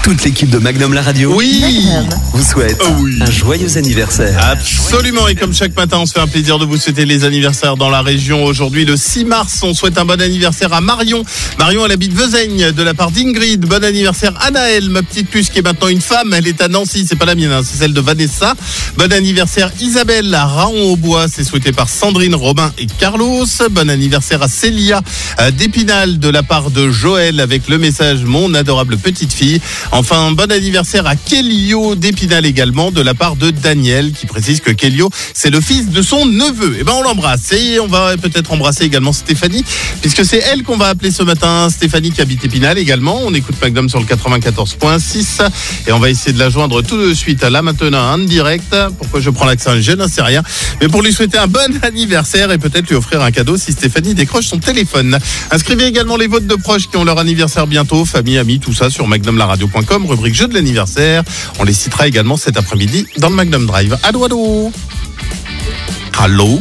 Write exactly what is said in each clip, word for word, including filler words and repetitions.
Toute l'équipe de Magnum la radio Oui, vous souhaite oh oui. un joyeux anniversaire. Absolument, et comme chaque matin, on se fait un plaisir de vous souhaiter les anniversaires dans la région. Aujourd'hui, le six mars, on souhaite un bon anniversaire à Marion. Marion, elle habite Vezaigne, de la part d'Ingrid. Bon anniversaire Anaëlle, ma petite puce qui est maintenant une femme. Elle est à Nancy, c'est pas la mienne, hein, c'est celle de Vanessa. Bon anniversaire Isabelle à Raon-au-Bois, c'est souhaité par Sandrine, Robin et Carlos. Bon anniversaire à Célia d'Épinal, de la part de Joël, avec le message « Mon adorable petite fille ». Enfin, bon anniversaire à Kélio d'Épinal également, de la part de Daniel, qui précise que Kélio, c'est le fils de son neveu. Et ben, on l'embrasse. Et on va peut-être embrasser également Stéphanie, puisque c'est elle qu'on va appeler ce matin. Stéphanie qui habite Épinal également. On écoute Magnum sur le quatre-vingt-quatorze point six. Et on va essayer de la joindre tout de suite là maintenant en direct. Pourquoi je prends l'accent? Je n'en sais rien. Mais pour lui souhaiter un bon anniversaire et peut-être lui offrir un cadeau si Stéphanie décroche son téléphone. Inscrivez également les votes de proches qui ont leur anniversaire bientôt. Famille, amis, tout ça sur magnum la radio point com, rubrique jeu de l'anniversaire. On les citera également cet après-midi dans le Magnum Drive. Allô, allô. Allô.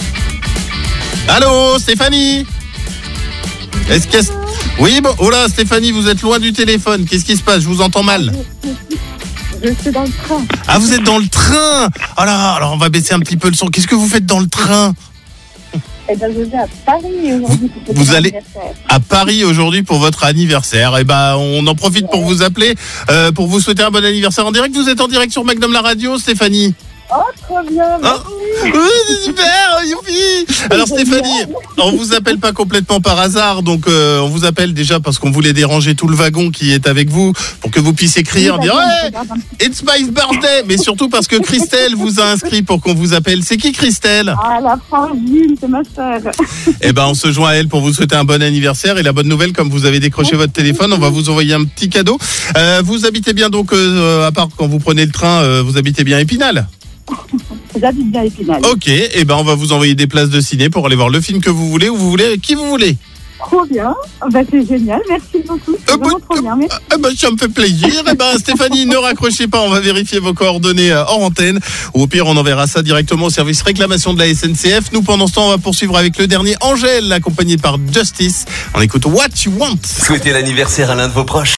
Allô, Stéphanie. Est-ce que... Oui, bon, oh là, Stéphanie, vous êtes loin du téléphone. Qu'est-ce qui se passe? Je vous entends mal. Je suis dans le train. Ah, vous êtes dans le train. Oh là, alors on va baisser un petit peu le son. Qu'est-ce que vous faites dans le train? Eh ben, je vais à Paris aujourd'hui. Pour Vous mon allez anniversaire. à Paris aujourd'hui pour votre anniversaire. Et ben, on en profite pour vous appeler, euh, pour vous souhaiter un bon anniversaire en direct. Vous êtes en direct sur Magnum la radio, Stéphanie. Oh, trop bien. Ah, oui, c'est super, youpi. Alors Stéphanie, on vous appelle pas complètement par hasard, donc euh, on vous appelle déjà parce qu'on voulait déranger tout le wagon qui est avec vous pour que vous puissiez crier en disant hey, it's my birthday, mais surtout parce que Christelle vous a inscrit pour qu'on vous appelle. C'est qui Christelle? Ah, la frangine, c'est ma sœur. Eh ben, on se joint à elle pour vous souhaiter un bon anniversaire. Et la bonne nouvelle, comme vous avez décroché votre téléphone, on va vous envoyer un petit cadeau. Euh, vous habitez bien donc, euh, à part quand vous prenez le train, euh, vous habitez bien à Épinal? J'habite bien à Épinal. Ok, et ben on va vous envoyer des places de ciné pour aller voir le film que vous voulez, où vous voulez, qui vous voulez. Trop bien. Ben, c'est génial. Merci beaucoup. C'est Euh, vraiment bah, trop bien. Merci. Eh ben, ça me fait plaisir. Eh ben, Stéphanie, ne raccrochez pas. On va vérifier vos coordonnées euh, hors antenne. Ou au pire, on enverra ça directement au service réclamation de la S N C F. Nous, pendant ce temps, on va poursuivre avec le dernier Angèle, accompagné par Justice. On écoute What You Want. Souhaitez l'anniversaire à l'un de vos proches.